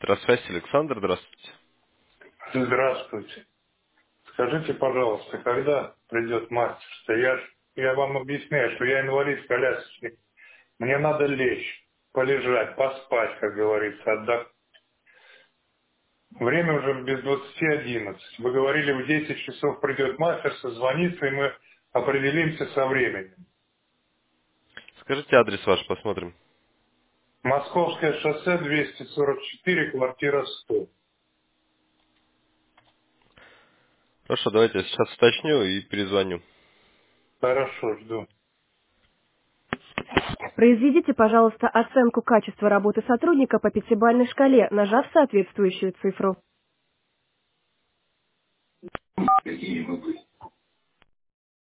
Трансвязь Александр, здравствуйте. Здравствуйте. Скажите, пожалуйста, когда придет мастер? Я вам объясняю, что я инвалид-колясочник. Мне надо лечь, полежать, поспать, как говорится, отдохнуть. Время уже без 20:11. Вы говорили, в 10 часов придет мастер, созвонится, и мы определимся со временем. Скажите адрес ваш, посмотрим. Московское шоссе 244, квартира 100. Хорошо, давайте я сейчас уточню и перезвоню. Хорошо, жду. Произведите, пожалуйста, оценку качества работы сотрудника по пятибалльной шкале, нажав соответствующую цифру. Какие мы были?